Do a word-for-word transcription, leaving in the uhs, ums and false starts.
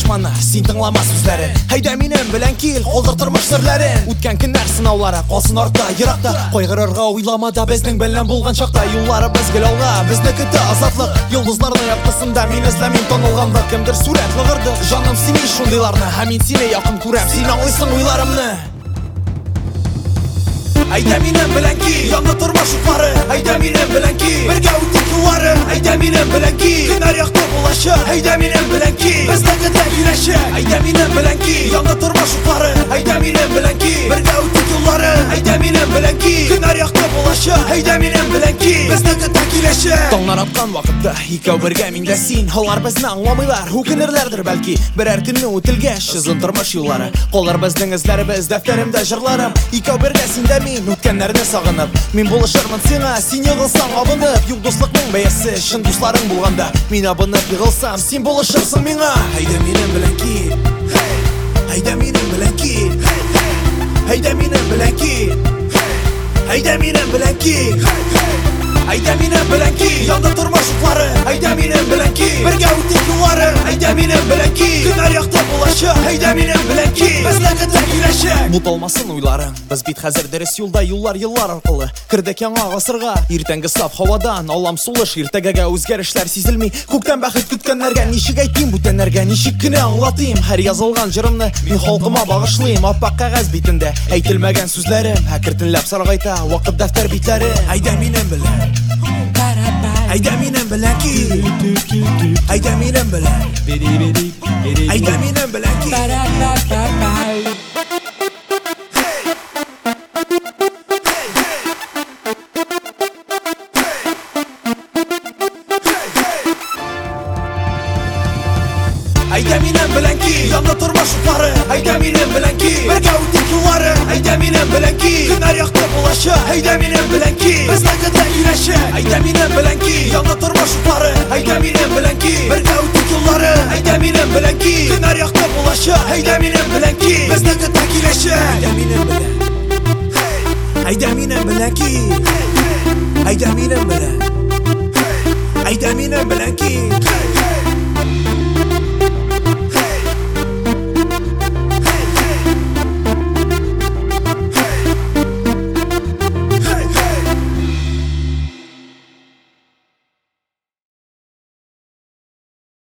дошманы, син тыңлама сүзләрен. Әйдә минем белән кил, калдыр тормыш серләрен. Үткән көннәр сынаулары калсын артта, еракта. Кайгырырга уйламада безнең белән булган чакта. Юлларыбыз гел алга, безне көтә азатлык. Йолдызларның яктысында мин эзләмим танылганда. Кемдер сурәт лыгырды, җаным син шундыйларны. Һәм мин сине якын күрәм, син аңлыйсың уйларымны. Әйдә минем белән кил, янда тормыш утлары. Әйдә минем белән кил, бергә үтик юллары. Әйдә минем белән кил, көннәр якты булачак. Әйдә минем белән кил, бездә көтә киләчәк. Әйдә минем белән кил, янда тормыш утлары. Әйдә минем белән кил, бергә үтик юллары. Әйдә минем белән кил, көннәр якты булачак. Әйдә минем белән кил, бездә көтә киләчәк. Таңнар аткан вакытта икәү бергә мин дә син. Алар безне аңламыйлар, үкенерләрдер бәлки. Берәр көнне үтелгәч, озын тормыш юллары. Калыр безнең эзләребез дәфтәремдә җырларым. Икәү бергә син дә мин үткәннәрне сагынып. Мин булышырмын сиңа, син егылсаң абынып. Юк дуслыкның бәясе, чын дусларың булганда. Мин абынып егылсам, син булышырсың миңа. Әйдә минем белән кил, әйдә минем белән кил, әйдә минем белән кил, әйдә минем белән кил, әйдә минем белән кил, янда тормыш утлары. Әйдә минем белән кил, бергә үтик юллары. Әйдә минем белән кил, көннәр якты булачак. Әйдә минем белән кил, бездә көтә киләчәк. Буталмасын уйларың, без бит хәзер дөрес юлда, юллар еллар аркылы. Кердек яңа гасырга, иртәнге саф һавадан алам сулыш, иртәгәгә үзгәрешләр сизелми. Күктән бәхет көткәннәргә ничек әйтим, бүтәннәргә ничек кенә аңлатыйм. Һәр язылган җырымны мин халкыма багышлыйм. Аппак кәгазь битендә әйтелмәгән сүзләрем, әкертенләп саргайта вакыт дәфтәр битләре. Әйдә минем белән, әйдә минем белән кил, әйдә минем белән, әйдә минем белән кил. Әйдә минем белән кил, янда тормыш утлары. Әйдә минем белән кил, бергә үтик юллары. Әйдә минем белән кил, көннәр якты булачак. Әйдә минем белән кил, бездә көтә киләчәк. Әйдә минем белән кил, янда тормыш утлары. Әйдә минем белән кил, бергә үтик юллары. Әйдә минем белән кил, көннәр якты булачак. Әйдә минем белән кил, бездә көтә киләчәк. Әйдә минем белән, әйдә минем белән кил, әйдә минем белән, әйдә минем белән кил.